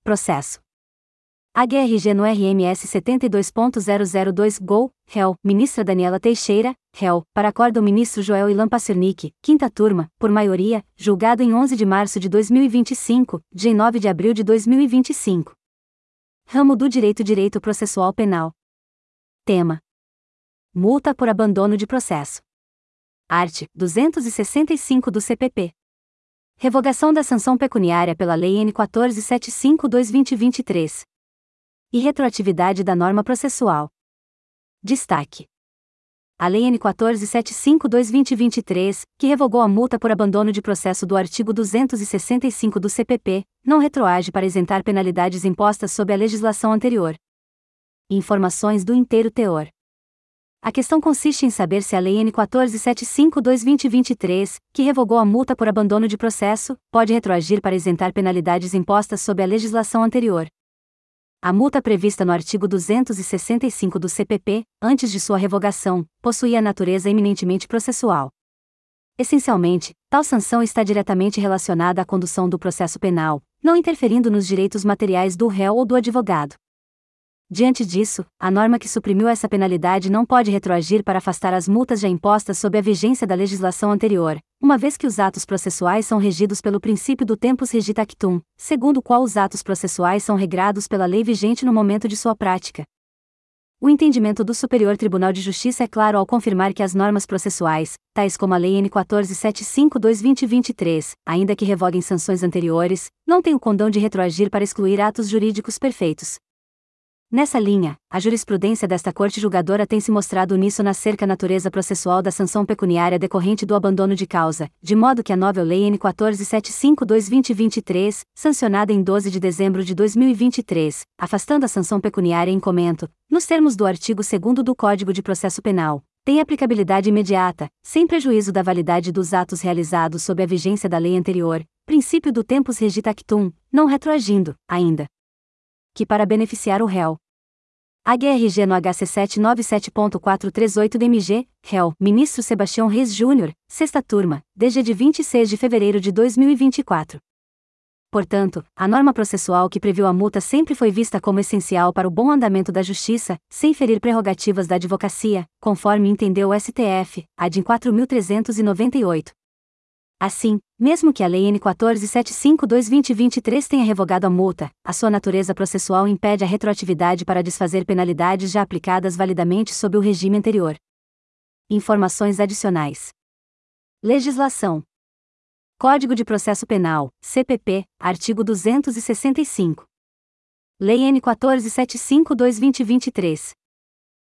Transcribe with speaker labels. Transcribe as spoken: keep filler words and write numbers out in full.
Speaker 1: Processo. A G R G no R M S setenta e dois ponto zero zero dois G O, réu, ministra Daniela Teixeira, réu, para acordo ministro Joel Ilan Passernick, quinta turma, por maioria, julgado em onze de março de dois mil e vinte e cinco, dia nove de abril de dois mil e vinte e cinco. Ramo do Direito Direito Processual Penal. Tema: multa por abandono de processo. Art. duzentos e sessenta e cinco do C P P. Revogação da sanção pecuniária pela Lei N quatorze setenta e cinco barra dois mil e vinte e três. E retroatividade da norma processual. Destaque: a Lei N quatorze setenta e cinco barra dois mil e vinte e três, que revogou a multa por abandono de processo do artigo duzentos e sessenta e cinco do C P P, não retroage para isentar penalidades impostas sob a legislação anterior. Informações do inteiro teor. A questão consiste em saber se a Lei N quatorze setenta e cinco barra dois mil e vinte e três, que revogou a multa por abandono de processo, pode retroagir para isentar penalidades impostas sob a legislação anterior. A multa prevista no artigo duzentos e sessenta e cinco do C P P, antes de sua revogação, possuía natureza eminentemente processual. Essencialmente, tal sanção está diretamente relacionada à condução do processo penal, não interferindo nos direitos materiais do réu ou do advogado. Diante disso, a norma que suprimiu essa penalidade não pode retroagir para afastar as multas já impostas sob a vigência da legislação anterior, uma vez que os atos processuais são regidos pelo princípio do tempus regit actum, segundo o qual os atos processuais são regrados pela lei vigente no momento de sua prática. O entendimento do Superior Tribunal de Justiça é claro ao confirmar que as normas processuais, tais como a Lei N quatorze setenta e cinco barra dois mil e vinte e três, ainda que revoguem sanções anteriores, não têm o condão de retroagir para excluir atos jurídicos perfeitos. Nessa linha, a jurisprudência desta Corte Julgadora tem se mostrado uníssona acerca da natureza processual da sanção pecuniária decorrente do abandono de causa, de modo que a nova Lei N quatorze setenta e cinco barra dois mil e vinte e três, sancionada em doze de dezembro de dois mil e vinte e três, afastando a sanção pecuniária em comento, nos termos do artigo segundo do Código de Processo Penal, tem aplicabilidade imediata, sem prejuízo da validade dos atos realizados sob a vigência da lei anterior, princípio do tempus regit actum, não retroagindo, ainda que para beneficiar o réu. A G R G no H C sete nove sete ponto quatro três oito D M G, réu, ministro Sebastião Reis Júnior, sexta turma, D G de vinte e seis de fevereiro de dois mil e vinte e quatro. Portanto, a norma processual que previu a multa sempre foi vista como essencial para o bom andamento da justiça, sem ferir prerrogativas da advocacia, conforme entendeu o S T F, a D I N quatro mil trezentos e noventa e oito. Assim, mesmo que a Lei N quatorze setenta e cinco barra dois mil e vinte e três tenha revogado a multa, a sua natureza processual impede a retroatividade para desfazer penalidades já aplicadas validamente sob o regime anterior. Informações adicionais. Legislação. Código de Processo Penal, C P P, artigo duzentos e sessenta e cinco. Lei N quatorze setenta e cinco barra dois mil e vinte e três.